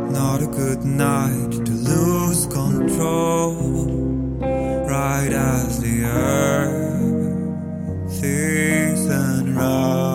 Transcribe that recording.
Not a good night to lose control, right as the earth is unraveling.